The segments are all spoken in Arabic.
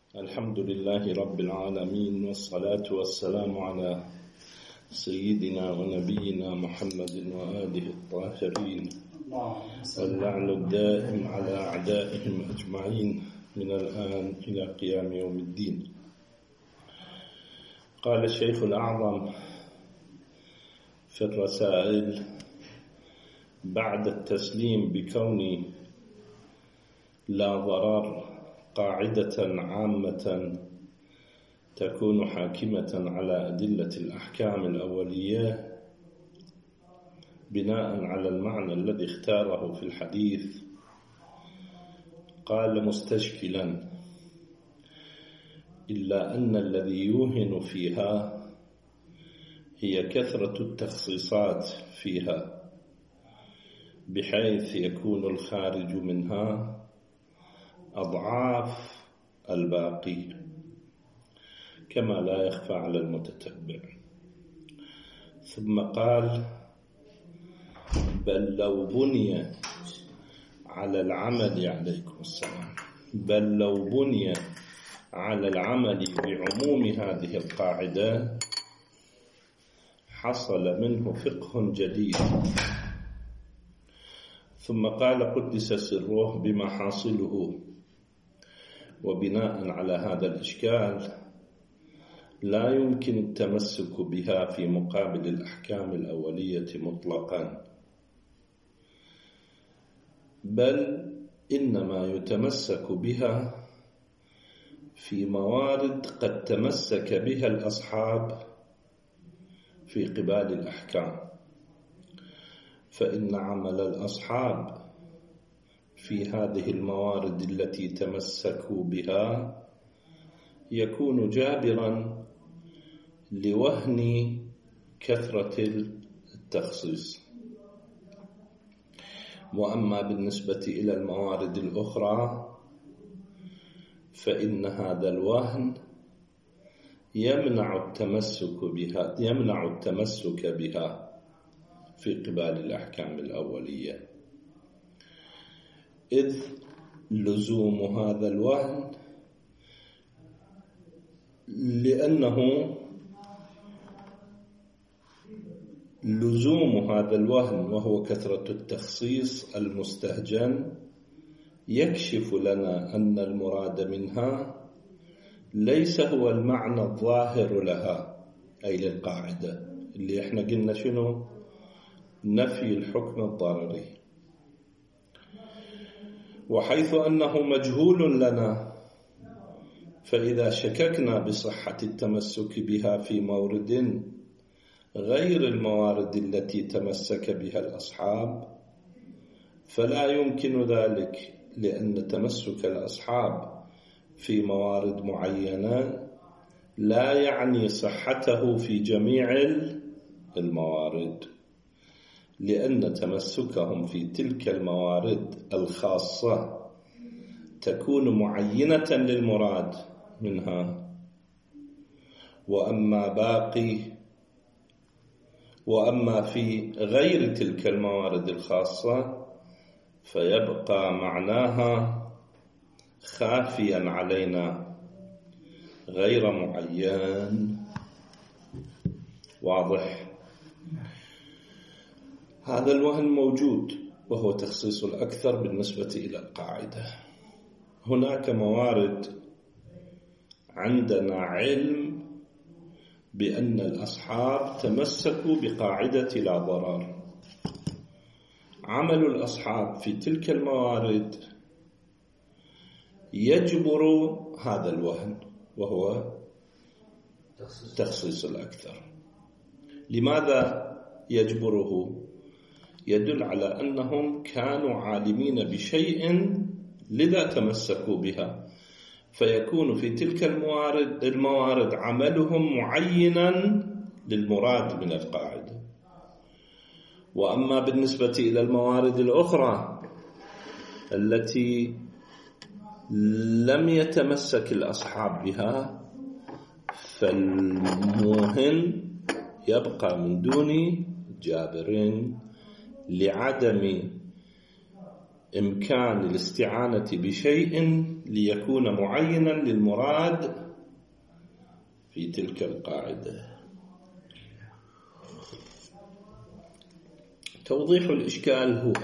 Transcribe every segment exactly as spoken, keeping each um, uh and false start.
الحمد لله رب العالمين، والصلاة والسلام على سيدنا ونبينا محمد وآله الطاهرين، واللعن الدائم على أعدائهم أجمعين من الآن إلى قيام يوم الدين. قال الشيخ الأعظم في الرسائل بعد التسليم بكون لا ضرر قاعدة عامة تكون حاكمة على أدلة الأحكام الأولية بناء على المعنى الذي اختاره في الحديث، قال مستشكلا: إلا أن الذي يوهن فيها هي كثرة التخصيصات فيها، بحيث يكون الخارج منها أضعاف الباقي، كما لا يخفى على المتتبع. ثم قال: بل لو بني على العمل عليكم السلام بل لو بني على العمل بعموم هذه القاعدة حصل منه فقه جديد. ثم قال قدس سره بما حاصله. وبناء على هذا الإشكال لا يمكن التمسك بها في مقابل الأحكام الأولية مطلقا، بل إنما يتمسك بها في موارد قد تمسك بها الأصحاب في قبال الأحكام، فإن عمل الأصحاب في هذه الموارد التي تمسكوا بها يكون جابرا لوهن كثرة التخصيص. وأما بالنسبة إلى الموارد الأخرى فإن هذا الوهن يمنع التمسك بها يمنع التمسك بها في قبال الأحكام الأولية، إذ لزوم هذا الوهن لأنه لزوم هذا الوهن وهو كثرة التخصيص المستهجن يكشف لنا أن المراد منها ليس هو المعنى الظاهر لها، أي للقاعدة اللي احنا قلنا شنو؟ نفي الحكم الضرري. وحيث أنه مجهول لنا، فإذا شككنا بصحة التمسك بها في مورد غير الموارد التي تمسك بها الأصحاب فلا يمكن ذلك، لأن تمسك الأصحاب في موارد معينة لا يعني صحته في جميع الموارد، لأن تمسكهم في تلك الموارد الخاصة تكون معينة للمراد منها. وأما باقي وأما في غير تلك الموارد الخاصة فيبقى معناها خافيا علينا غير معين. واضح؟ هذا الوهن موجود، وهو تخصيص الأكثر بالنسبة إلى القاعدة. هناك موارد عندنا علم بأن الأصحاب تمسكوا بقاعدة لا ضرر، عمل الأصحاب في تلك الموارد يجبر هذا الوهن وهو تخصيص الأكثر. لماذا يجبره؟ يدل على أنهم كانوا عالمين بشيء لذا تمسكوا بها، فيكون في تلك الموارد الموارد عملهم معينا للمراد من القاعدة. وأما بالنسبة إلى الموارد الأخرى التي لم يتمسك الأصحاب بها فالموهن يبقى من دون جابر، لعدم إمكان الاستعانة بشيء ليكون معينا للمراد في تلك القاعدة. توضيح الإشكال هو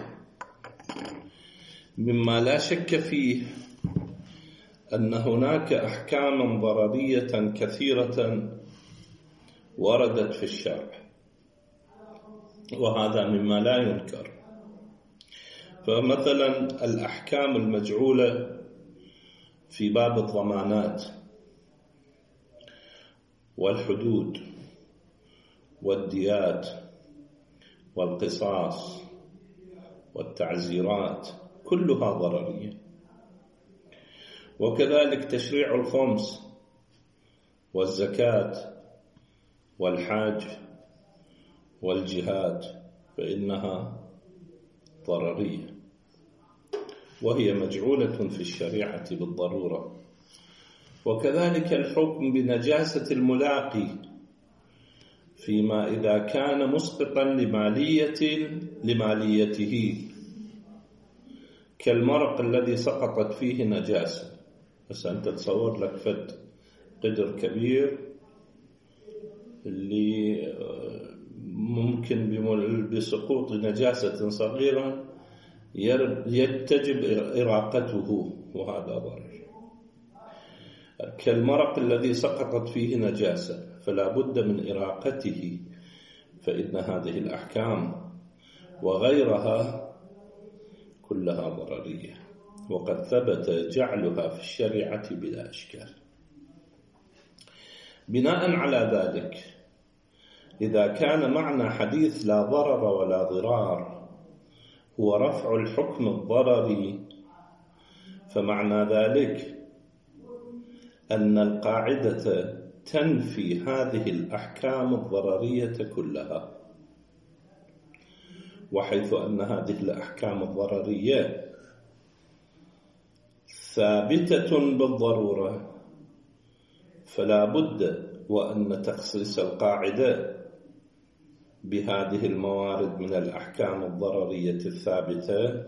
مما لا شك فيه أن هناك أحكاما ضررية كثيرة وردت في الشرع، وهذا مما لا ينكر. فمثلا الأحكام المجعولة في باب الضمانات والحدود والديات والقصاص والتعزيرات كلها ضررية، وكذلك تشريع الخمس والزكاة والحج والجهاد فإنها ضررية، وهي مجعولة في الشريعة بالضرورة. وكذلك الحكم بنجاسة الملاقي فيما إذا كان مسقطا لمالية لماليته، كالمرق الذي سقطت فيه نجاسة. بس أنت تصور لك فد قدر كبير اللي ممكن بسقوط نجاسة صغيرة يتجب إراقته، وهذا ضرر. كالمرق الذي سقطت فيه نجاسة فلا بد من إراقته، فإن هذه الأحكام وغيرها كلها ضررية، وقد ثبت جعلها في الشريعة بلا إشكال. بناء على ذلك، إذا كان معنى حديث لا ضرر ولا ضرار هو رفع الحكم الضرري، فمعنى ذلك أن القاعدة تنفي هذه الأحكام الضررية كلها، وحيث أن هذه الأحكام الضررية ثابتة بالضرورة، فلا بد وأن تخصيص القاعدة بهذه الموارد من الأحكام الضررية الثابتة،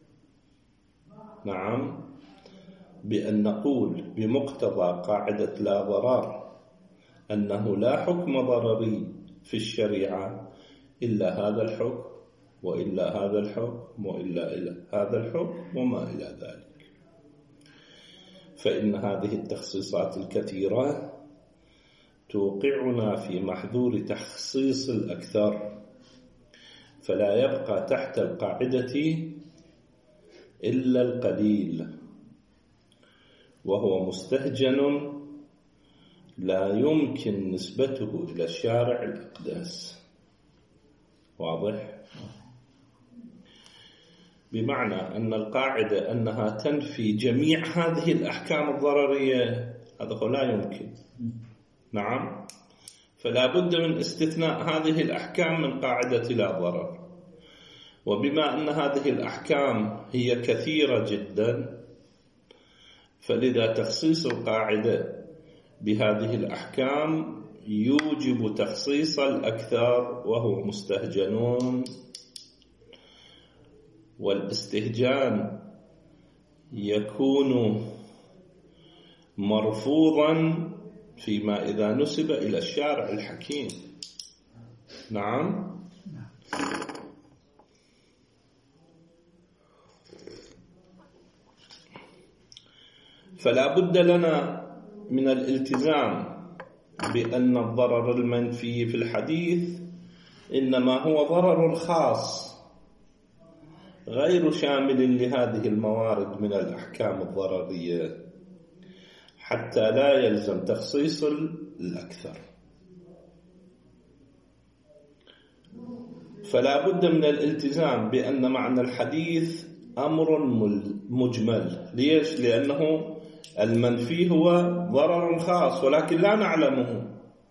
نعم، بأن نقول بمقتضى قاعدة لا ضرر أنه لا حكم ضرري في الشريعة إلا هذا الحكم وإلا هذا الحكم وإلا إلى هذا الحكم وما إلى ذلك. فإن هذه التخصيصات الكثيرة توقعنا في محذور تخصيص الأكثر، فلا يبقى تحت القاعدة إلا القليل، وهو مستهجن لا يمكن نسبته إلى الشارع الأقدس. واضح؟ بمعنى أن القاعدة أنها تنفي جميع هذه الأحكام الضررية، هذا لا يمكن. نعم، فلا بد من استثناء هذه الأحكام من قاعدة لا ضرر. وبما أن هذه الأحكام هي كثيرة جدا، فلذا تخصيص القاعدة بهذه الأحكام يوجب تخصيص الأكثر، وهو مستهجنون. والاستهجان يكون مرفوضا فيما إذا نسب إلى الشارع الحكيم. نعم. فلا بد لنا من الالتزام بأن الضرر المنفي في الحديث إنما هو ضرر خاص غير شامل لهذه الموارد من الأحكام الضررية، حتى لا يلزم تخصيص الأكثر. فلا بد من الالتزام بأن معنى الحديث أمر مجمل. ليش؟ لأنه المنفي هو ضرر خاص ولكن لا نعلمه،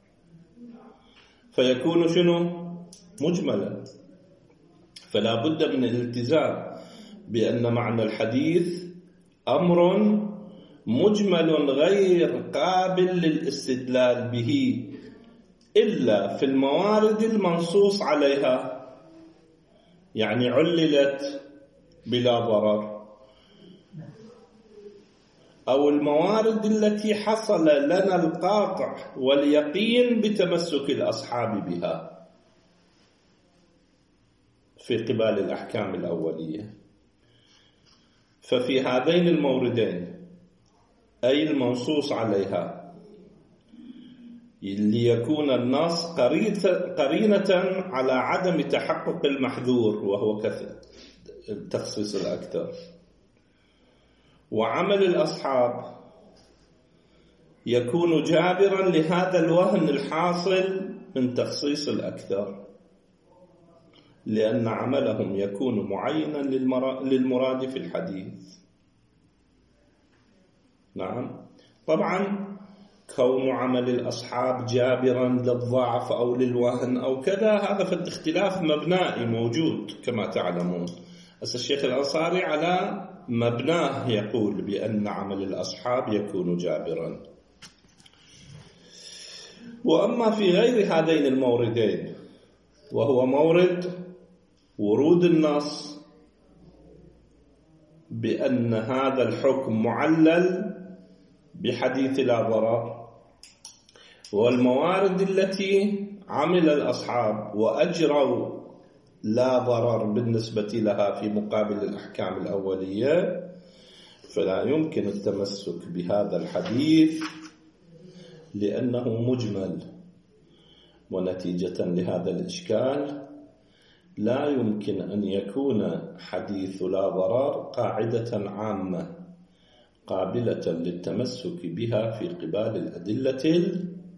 فيكون شنو؟ مجملا. فلا بد من الالتزام بأن معنى الحديث أمر مجمل غير قابل للاستدلال به إلا في الموارد المنصوص عليها، يعني عللت بلا ضرر، أو الموارد التي حصل لنا القاطع واليقين بتمسك الأصحاب بها في قبال الأحكام الأولية. ففي هذين الموردين، أي المنصوص عليها، ليكون النص قرينة على عدم تحقق المحذور وهو التخصيص الأكثر، وعمل الأصحاب يكون جابرا لهذا الوهن الحاصل من تخصيص الأكثر، لأن عملهم يكون معينا للمراد في الحديث. نعم، طبعا كون عمل الأصحاب جابرا للضعف أو للوهن أو كذا، هذا في الاختلاف مبنائي موجود كما تعلمون. بس الشيخ الأنصاري على مبناه يقول بأن عمل الأصحاب يكون جابرا. وأما في غير هذين الموردين، وهو مورد ورود النص بأن هذا الحكم معلل بحديث لا ضرر، والموارد التي عمل الأصحاب وأجروا لا ضرر بالنسبة لها في مقابل الأحكام الأولية، فلا يمكن التمسك بهذا الحديث لأنه مجمل. ونتيجة لهذا الإشكال لا يمكن أن يكون حديث لا ضرر قاعدة عامة قابلة للتمسك بها في قبال الأدلة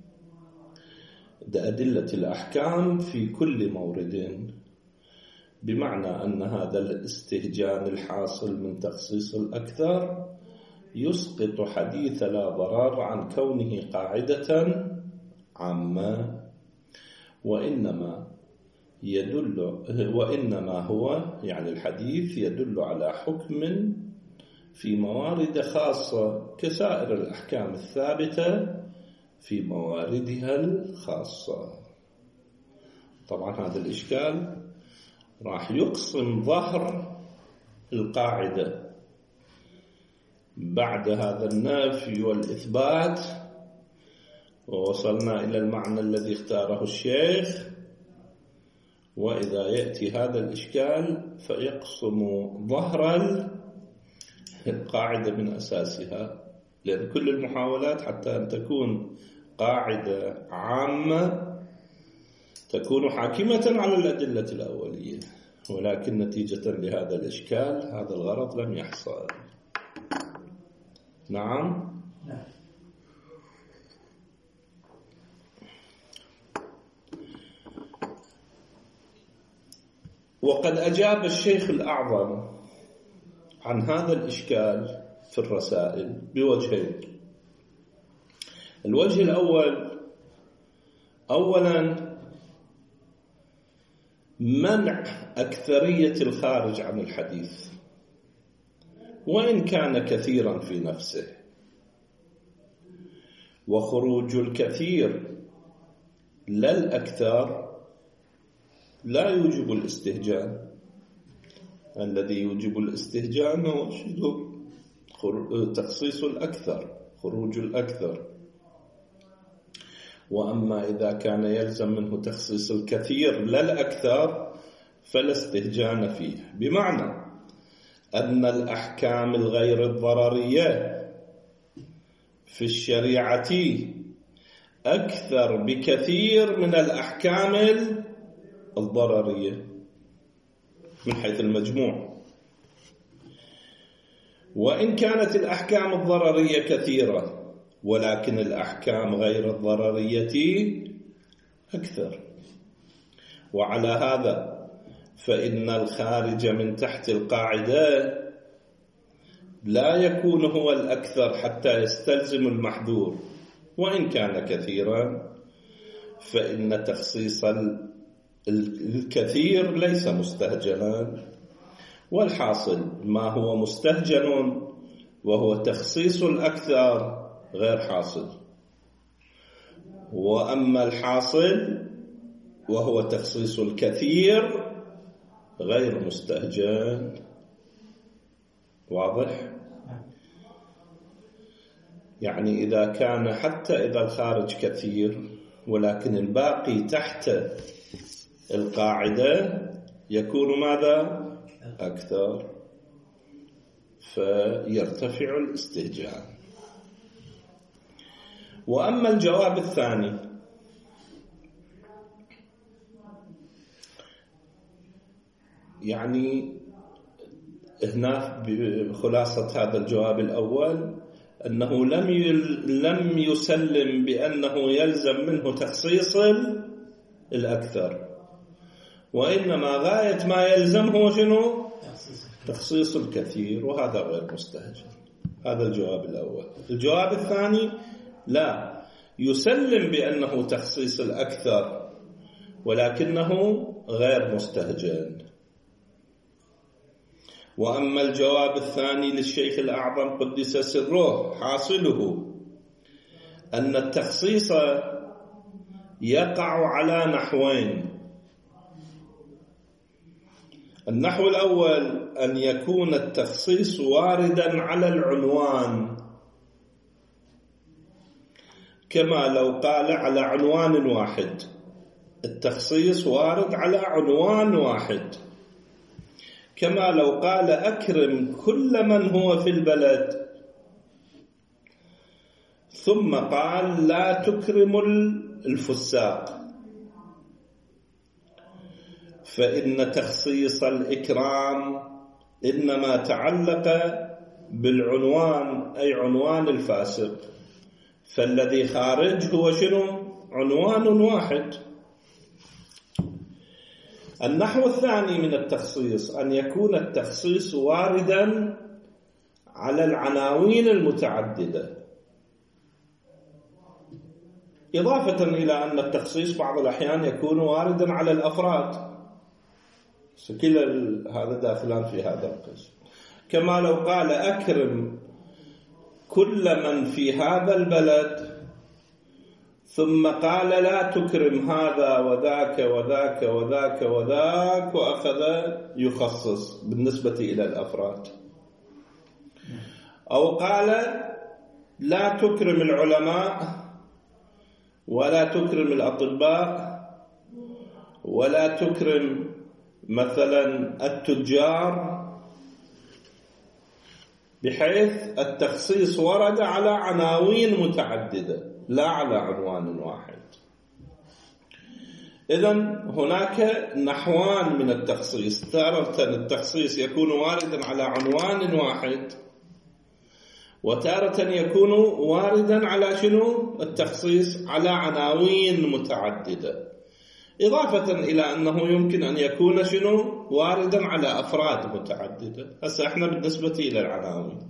أدلة الأحكام في كل مورد، بمعنى أن هذا الاستهجان الحاصل من تخصيص الأكثر يسقط حديث لا ضرر عن كونه قاعدة عامة، وإنما يدل وإنما هو يعني الحديث يدل على حكم في موارد خاصة كسائر الأحكام الثابتة في مواردها الخاصة. طبعا هذا الإشكال راح يقسم ظهر القاعدة بعد هذا النفي والإثبات، ووصلنا إلى المعنى الذي اختاره الشيخ. وإذا يأتي هذا الإشكال فيقسم ظهر القاعدة من أساسها، لأن كل المحاولات حتى أن تكون قاعدة عامة تكون حاكمة على الأدلة الأولية، ولكن نتيجة لهذا الإشكال هذا الغرض لم يحصل. نعم. وقد أجاب الشيخ الأعظم عن هذا الإشكال في الرسائل بوجهين. الوجه الأول، أولا منع أكثرية الخارج عن الحديث وإن كان كثيرا في نفسه، وخروج الكثير لا الأكثر لا يوجب الاستهجان. الذي يوجب الاستهجان هو تخصيص الأكثر، خروج الأكثر. وأما إذا كان يلزم منه تخصيص الكثير لا الأكثر فلا استهجان فيه، بمعنى أن الأحكام الغير الضررية في الشريعة أكثر بكثير من الأحكام الضررية من حيث المجموع. وإن كانت الأحكام الضررية كثيرة ولكن الأحكام غير الضررية أكثر. وعلى هذا فإن الخارج من تحت القاعدة لا يكون هو الأكثر حتى يستلزم المحذور، وإن كان كثيرا فإن تخصيص الكثير ليس مستهجنا، والحاصل ما هو مستهجن وهو تخصيص الأكثر غير حاصل، وأما الحاصل وهو تخصيص الكثير غير مستهجن. واضح؟ يعني إذا كان حتى إذا الخارج كثير ولكن الباقي تحت القاعدة يكون ماذا؟ أكثر، فيرتفع الاستهجان. وأما الجواب الثاني يعني هنا بخلاصة هذا الجواب الأول أنه لم لم يسلم بأنه يلزم منه تخصيص الأكثر، وإنما غاية ما يلزم هو شنو؟ تخصيص الكثير، وهذا غير مستهجن. هذا الجواب الأول. الجواب الثاني لا، يسلم بأنه تخصيص الأكثر ولكنه غير مستهجن. وأما الجواب الثاني للشيخ الأعظم قدس سره حاصله أن التخصيص يقع على نحوين. النحو الأول أن يكون التخصيص واردا على العنوان، كما لو قال على عنوان واحد، التخصيص وارد على عنوان واحد، كما لو قال أكرم كل من هو في البلد ثم قال لا تكرم الفساق، فإن تخصيص الإكرام إنما تعلق بالعنوان، أي عنوان الفاسق، فالذي خارج هو شنو؟ عنوان واحد. النحو الثاني من التخصيص أن يكون التخصيص واردا على العناوين المتعددة، إضافة إلى أن التخصيص بعض الأحيان يكون واردا على الأفراد، كلا هذا داخلان في هذا القسم، كما لو قال أكرم كل من في هذا البلد ثم قال لا تكرم هذا وذاك وذاك وذاك وذاك، وأخذ يخصص بالنسبة إلى الأفراد. أو قال لا تكرم العلماء ولا تكرم الأطباء ولا تكرم مثلا التجار، بحيث التخصيص ورد على عناوين متعددة لا على عنوان واحد. إذن هناك نحوان من التخصيص، تارة التخصيص يكون واردا على عنوان واحد، وتارة يكون واردا على شنو؟ التخصيص على عناوين متعددة، إضافة إلى أنه يمكن أن يكون شنو؟ واردا على أفراد متعددة. هسه احنا بالنسبة إلى العناوين،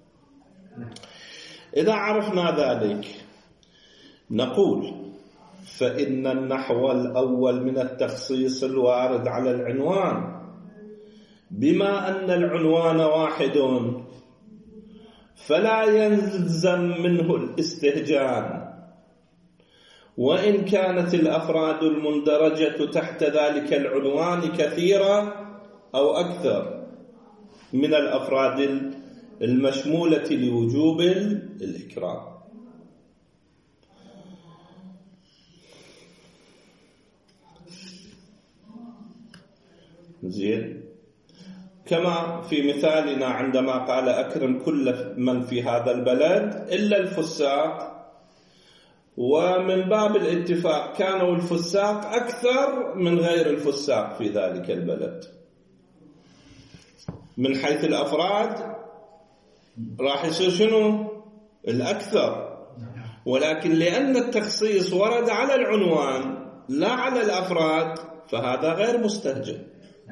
إذا عرفنا ذلك نقول فإن النحو الأول من التخصيص الوارد على العنوان، بما أن العنوان واحد فلا يلزم منه الاستهجان، وإن كانت الأفراد المندرجة تحت ذلك العنوان كثيرة أو أكثر من الأفراد المشمولة لوجوب الإكرام. زين، كما في مثالنا عندما قال أكرم كل من في هذا البلد إلا الفساق، ومن باب الاتفاق كانوا الفساق أكثر من غير الفساق في ذلك البلد، من حيث الأفراد راح يصير شنو؟ الأكثر، ولكن لأن التخصيص ورد على العنوان لا على الأفراد فهذا غير مستهجن.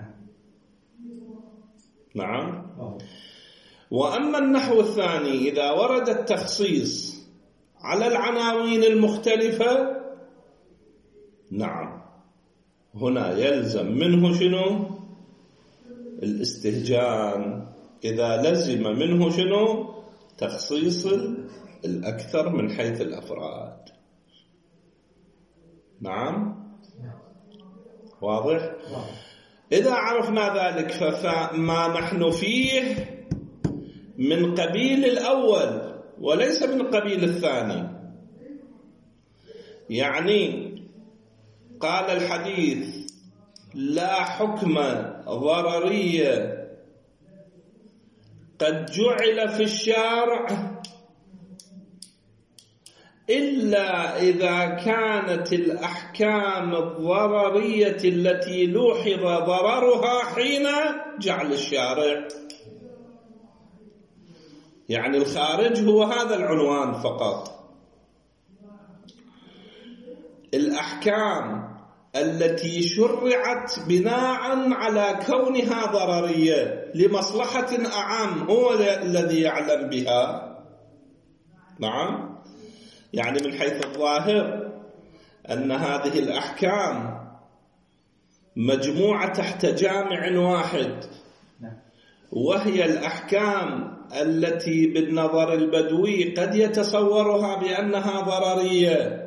نعم. وأما النحو الثاني إذا ورد التخصيص على العناوين المختلفة، نعم، هنا يلزم منه شنو؟ الاستهجان، إذا لزم منه شنو؟ تخصيص الأكثر من حيث الأفراد. نعم، واضح؟ إذا عرفنا ذلك فما نحن فيه من قبيل الأول وليس من قبيل الثاني. يعني قال الحديث لا حكم ضرري قد جعل في الشارع إلا إذا كانت الأحكام الضررية التي لوحظ ضررها حين جعل الشارع. يعني الخارج هو هذا العنوان فقط. الأحكام التي شرعت بناء على كونها ضررية لمصلحة أعم هو الذي يعلم بها. نعم، يعني من حيث الظاهر أن هذه الأحكام مجموعة تحت جامع واحد، وهي الأحكام التي بالنظر البدوي قد يتصورها بأنها ضررية،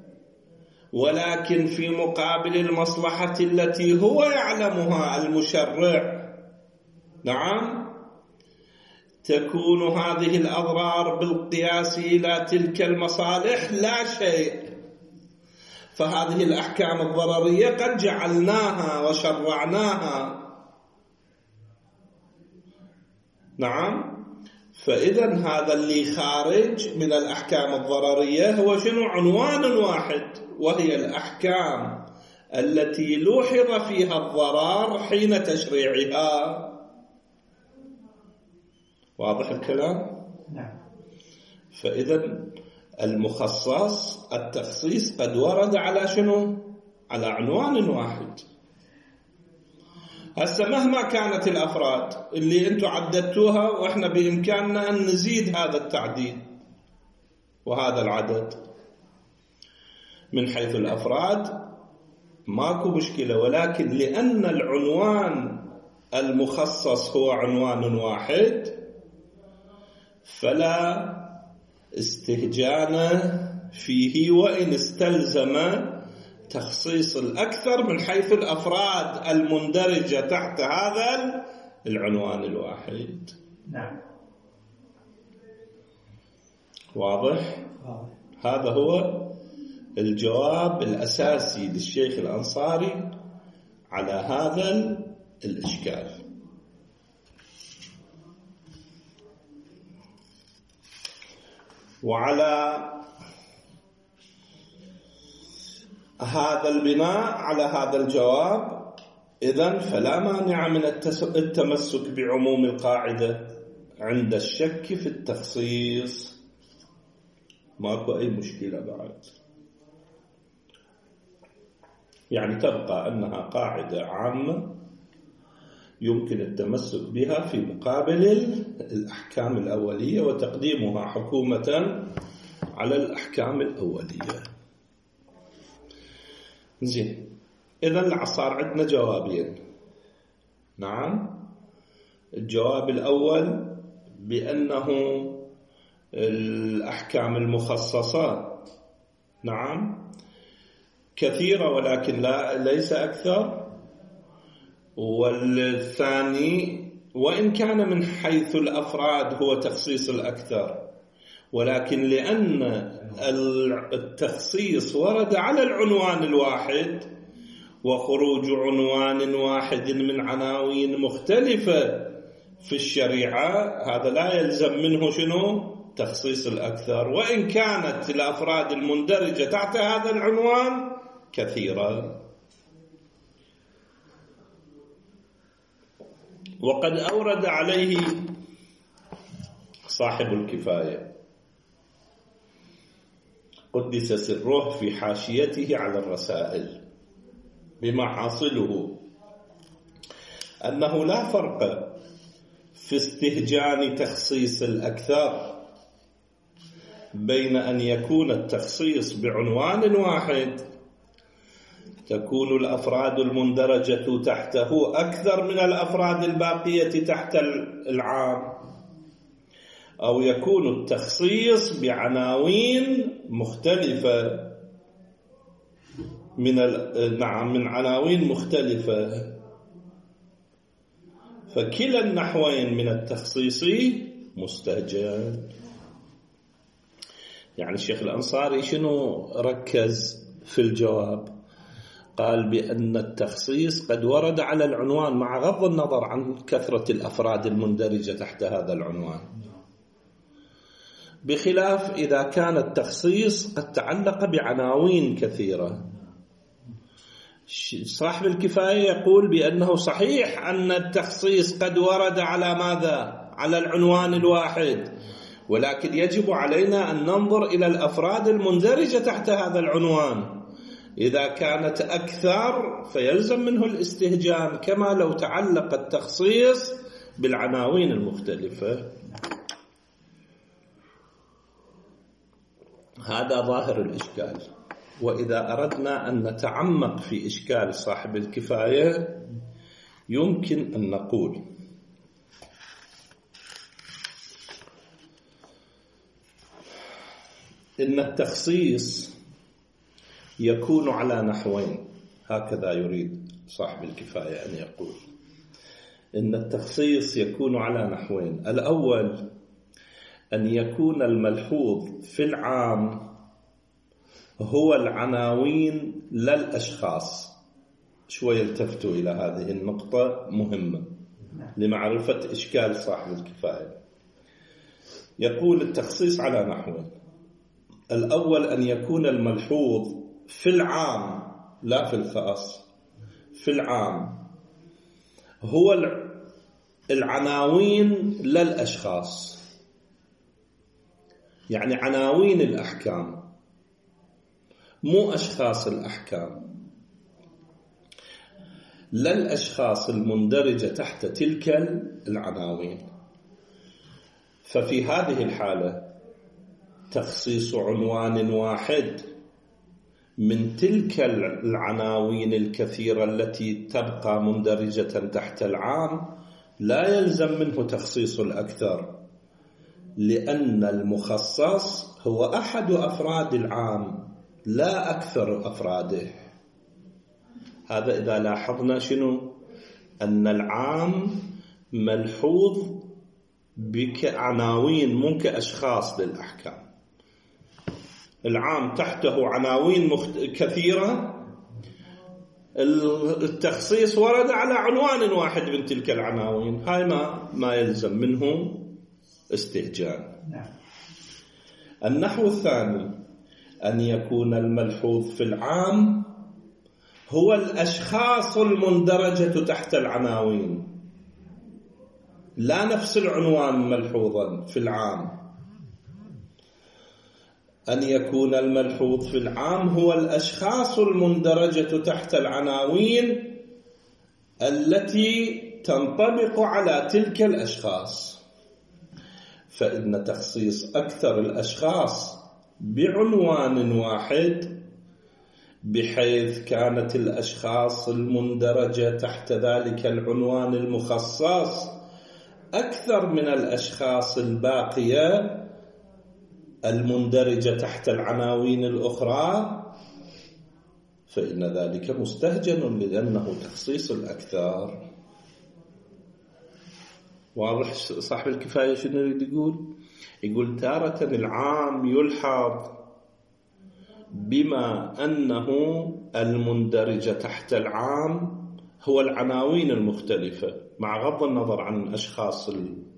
ولكن في مقابل المصلحة التي هو يعلمها المشرع، نعم، تكون هذه الأضرار بالقياس إلى تلك المصالح لا شيء. فهذه الأحكام الضررية قد جعلناها وشرعناها، نعم. فإذا هذا اللي خارج من الأحكام الضررية هو شنو؟ عنوان واحد، وهي الأحكام التي لوحظ فيها الضرر حين تشريعها. واضح الكلام؟ نعم. فإذا المخصص التخصيص قد ورد على شنو؟ على عنوان واحد. هسه مهما كانت الأفراد اللي أنتم عددتوها، وإحنا بإمكاننا أن نزيد هذا التعديد وهذا العدد من حيث الأفراد ماكو مشكلة، ولكن لأن العنوان المخصص هو عنوان واحد فلا استهجان فيه، وإن استلزم تخصيص الأكثر من حيث الأفراد المندرجة تحت هذا العنوان الواحد. نعم. واضح؟ هذا هو الجواب الأساسي للشيخ الأنصاري على هذا الإشكال. وعلى هذا البناء على هذا الجواب إذن فلا مانع من التمسك بعموم القاعدة عند الشك في التخصيص، ماكو أي مشكلة بعد. يعني تبقى أنها قاعدة عامة يمكن التمسك بها في مقابل الأحكام الأولية وتقديمها حكومة على الأحكام الأولية. زين، إذن صار عندنا جوابين. نعم، الجواب الأول بأنه الأحكام المخصصة نعم كثيرة ولكن لا ليس أكثر. والثاني وإن كان من حيث الأفراد هو تخصيص الأكثر، ولكن لأن التخصيص ورد على العنوان الواحد، وخروج عنوان واحد من عناوين مختلفة في الشريعة هذا لا يلزم منه شنو؟ تخصيص الأكثر، وإن كانت الأفراد المندرجة تحت هذا العنوان كثيرة. وقد أورد عليه صاحب الكفاية قدس سره في حاشيته على الرسائل بما حاصله أنه لا فرق في استهجان تخصيص الأكثر بين أن يكون التخصيص بعنوان واحد تكون الأفراد المندرجة تحته أكثر من الأفراد الباقية تحت العام، أو يكون التخصيص بعناوين مختلفة من نعم من عناوين مختلفة، فكلا النحوين من التخصيص مستهجن. يعني الشيخ الأنصاري شنو ركز في الجواب؟ قال بأن التخصيص قد ورد على العنوان مع غض النظر عن كثرة الأفراد المندرجة تحت هذا العنوان، بخلاف إذا كان التخصيص قد تعلق بعناوين كثيرة. صاحب الكفاية يقول بأنه صحيح أن التخصيص قد ورد على ماذا؟ على العنوان الواحد، ولكن يجب علينا أن ننظر إلى الأفراد المندرجة تحت هذا العنوان. إذا كانت أكثر فيلزم منه الاستهجان، كما لو تعلق التخصيص بالعناوين المختلفة. هذا ظاهر الإشكال. وإذا أردنا أن نتعمق في إشكال صاحب الكفاية يمكن أن نقول إن التخصيص يكون على نحوين، هكذا يريد صاحب الكفاية أن يقول إن التخصيص يكون على نحوين. الأول أن يكون الملحوظ في العام هو العناوين لا الأشخاص. شوي التفتوا إلى هذه النقطة مهمة لمعرفة إشكال صاحب الكفاية. يقول التخصيص على نحوين: الأول أن يكون الملحوظ في العام لا في الخاص، في العام هو العناوين لا الأشخاص، يعني عناوين الأحكام مو أشخاص الأحكام، لا الأشخاص المندرجة تحت تلك العناوين. ففي هذه الحالة تخصيص عنوان واحد من تلك العناوين الكثيرة التي تبقى مندرجة تحت العام لا يلزم منه تخصيص الأكثر، لأن المخصص هو أحد أفراد العام لا أكثر أفراده. هذا إذا لاحظنا شنو؟ أن العام ملحوظ بعناوين مو كأشخاص للأحكام. العام تحته عناوين مخت... كثيرة، التخصيص ورد على عنوان واحد من تلك العناوين، هاي ما ما يلزم منه استهجان. النحو الثاني أن يكون الملحوظ في العام هو الأشخاص المندرجة تحت العناوين، لا نفس العنوان ملحوظا في العام. أن يكون الملحوظ في العام هو الأشخاص المندرجة تحت العناوين التي تنطبق على تلك الأشخاص. فإن تخصيص أكثر الأشخاص بعنوان واحد بحيث كانت الأشخاص المندرجة تحت ذلك العنوان المخصص أكثر من الأشخاص الباقية المندرجة تحت العناوين الأخرى، فإن ذلك مستهجن لأنه تخصيص الأكثر. واضح صاحب الكفاية شنو يريد يقول؟ يقول تارة العام يلحظ بما أنه المندرجة تحت العام هو العناوين المختلفة مع غض النظر عن أشخاص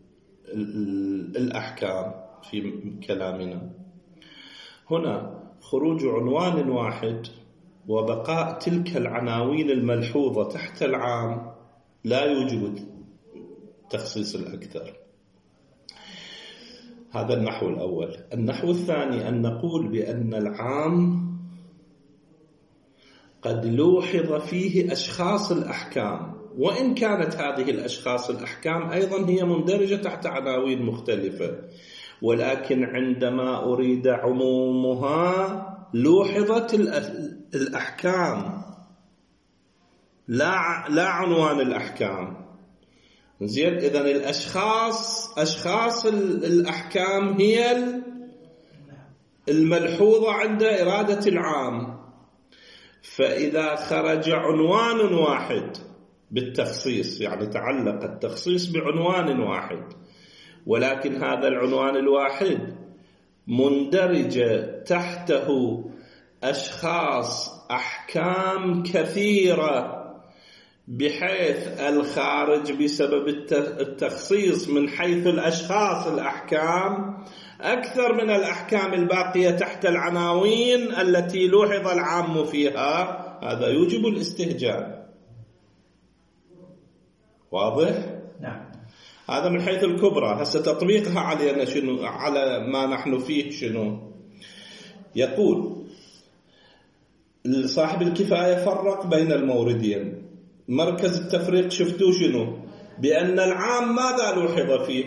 الأحكام في كلامنا. هنا خروج عنوان واحد وبقاء تلك العناوين الملحوظة تحت العام لا يوجب تخصيص الأكثر. هذا النحو الأول. النحو الثاني أن نقول بأن العام قد لوحظ فيه أشخاص الأحكام، وإن كانت هذه الأشخاص الأحكام أيضا هي مندرجة تحت عناوين مختلفة، ولكن عندما أريد عمومها لوحظت الأحكام لا لا عنوان الأحكام. زين، إذن الأشخاص أشخاص الأحكام هي الملحوظة عند إرادة العام. فإذا خرج عنوان واحد بالتخصيص، يعني تعلق التخصيص بعنوان واحد، ولكن هذا العنوان الواحد مندرجة تحته أشخاص أحكام كثيرة، بحيث الخارج بسبب التخصيص من حيث الأشخاص الأحكام أكثر من الأحكام الباقية تحت العناوين التي لوحظ العام فيها، هذا يوجب الاستهجان. واضح؟ نعم. هذا من حيث الكبرى. هسه تطبيقها علينا شنو؟ على ما نحن فيه شنو؟ يقول صاحب الكفاية فرق بين الموردين. مركز التفريق شفتوه شنو؟ بأن العام ماذا لوحظ فيه؟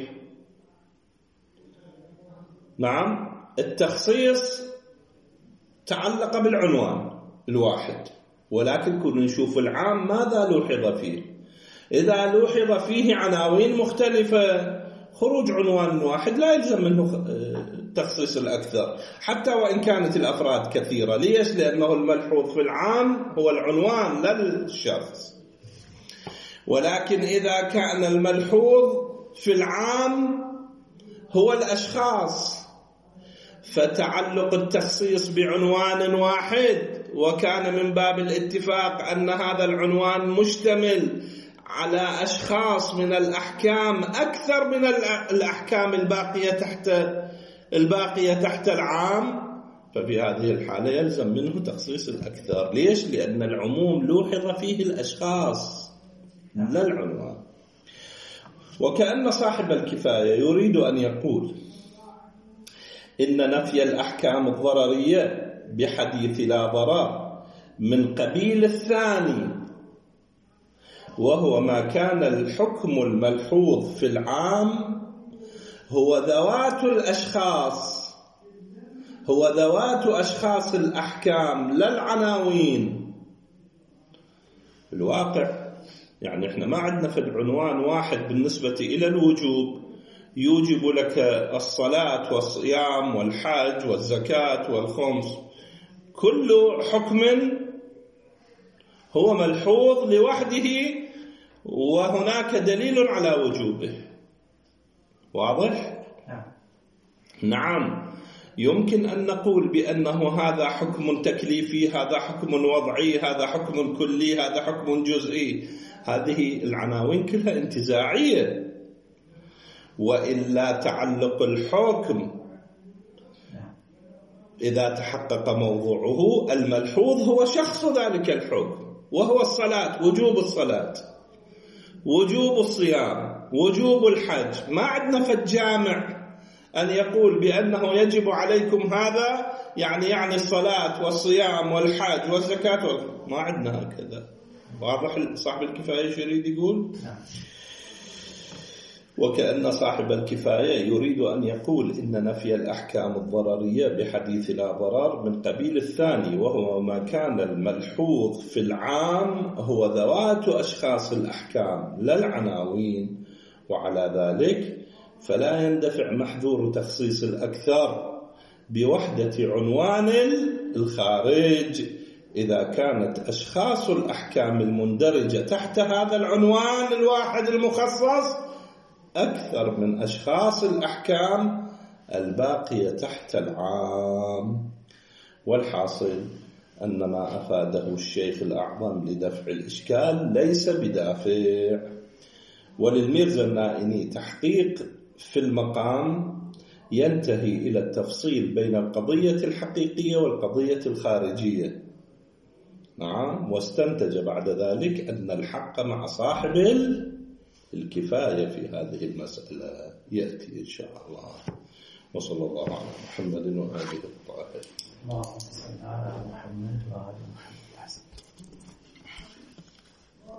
نعم، التخصيص تعلق بالعنوان الواحد، ولكن كنا نشوف العام ماذا لوحظ فيه. إذا لوحظ فيه عناوين مختلفة، خروج عنوان واحد لا يلزم منه التخصيص الأكثر حتى وإن كانت الأفراد كثيرة. ليش؟ لأنه الملحوظ في العام هو العنوان لا الشخص. ولكن إذا كان الملحوظ في العام هو الأشخاص، فتعلق التخصيص بعنوان واحد، وكان من باب الاتفاق أن هذا العنوان مشتمل على أشخاص من الأحكام أكثر من الأحكام الباقية تحت الباقية تحت العام، ففي هذه الحالة يلزم منه تخصيص الأكثر. ليش؟ لأن العموم لوحظ فيه الأشخاص لا العنوان. وكأن صاحب الكفاية يريد أن يقول إن نفي الأحكام الضررية بحديث لا ضرر من قبيل الثاني، وهو ما كان الحكم الملحوظ في العام هو ذوات الأشخاص هو ذوات أشخاص الأحكام لا العناوين. الواقع يعني إحنا ما عندنا في العنوان واحد بالنسبة إلى الوجوب يوجب لك الصلاة والصيام والحج والزكاة والخمس، كل حكم هو ملحوظ لوحده وهناك دليل على وجوبه. واضح؟ نعم. يمكن أن نقول بأنه هذا حكم تكليفي، هذا حكم وضعي، هذا حكم كلي، هذا حكم جزئي. هذه العناوين كلها انتزاعية، وإلا تعلق الحكم إذا تحقق موضوعه الملحوظ هو شخص ذلك الحكم، وهو الصلاة، وجوب الصلاة، وجوب الصيام، وجوب الحج. ما عندنا في الجامع أن يقول بأنه يجب عليكم هذا يعني يعني الصلاة والصيام والحج والزكاة، ما عندنا هكذا. واضح صاحب الكفاية شو يريد يقول؟ وكأن صاحب الكفاية يريد أن يقول إن نفي الأحكام الضررية بحديث لا ضرر من قبيل الثاني، وهو ما كان الملحوظ في العام هو ذوات أشخاص الأحكام لا العناوين، وعلى ذلك فلا يندفع محذور تخصيص الأكثر بوحدة عنوان الخارج إذا كانت أشخاص الأحكام المندرجة تحت هذا العنوان الواحد المخصص أكثر من أشخاص الأحكام الباقية تحت العام. والحاصل أن ما أفاده الشيخ الأعظم لدفع الإشكال ليس بدافع. وللميرزا النائني تحقيق في المقام ينتهي إلى التفصيل بين القضية الحقيقية والقضية الخارجية. نعم. واستنتج بعد ذلك أن الحق مع صاحب الكفاية في هذه المسألة يأتي إن شاء الله. وصلى الله على محمد وآله الطاهرين.